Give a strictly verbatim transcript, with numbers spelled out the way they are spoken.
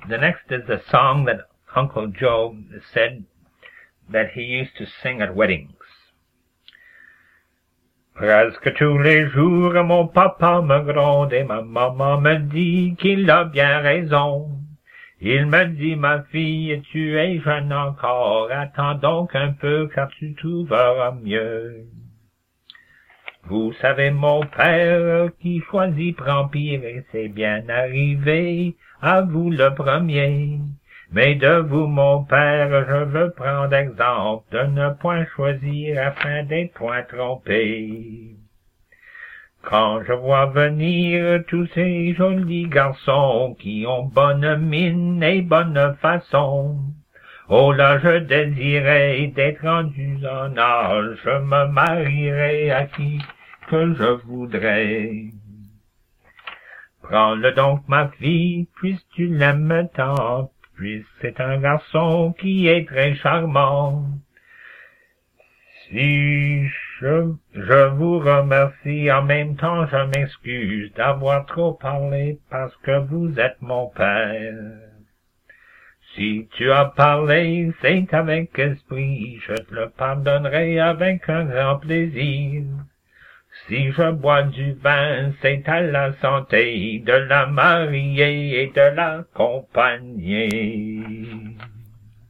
The next is a song that Uncle Joe said that he used to sing at weddings. Presque tous les jours, mon papa me gronde et ma maman me dit qu'il a bien raison. Il me dit, ma fille, tu es jeune encore, attends donc un peu car tu trouveras mieux. Vous savez, mon père, qui choisit prend pire et c'est bien arrivé, à vous le premier. Mais de vous, mon père, je veux prendre exemple de ne point choisir afin d'être point trompé. Quand je vois venir tous ces jolis garçons qui ont bonne mine et bonne façon, oh là, je désirais d'être rendu en âge, je me marierai à qui que je voudrais. Prends-le donc, ma fille, puisque tu l'aimes tant, puis c'est un garçon qui est très charmant. Si je, je vous remercie, en même temps je m'excuse d'avoir trop parlé parce que vous êtes mon père. Si tu as parlé, c'est avec esprit, je te le pardonnerai avec un grand plaisir. Si je bois du vin, c'est à la santé de la mariée et de l'accompagnée.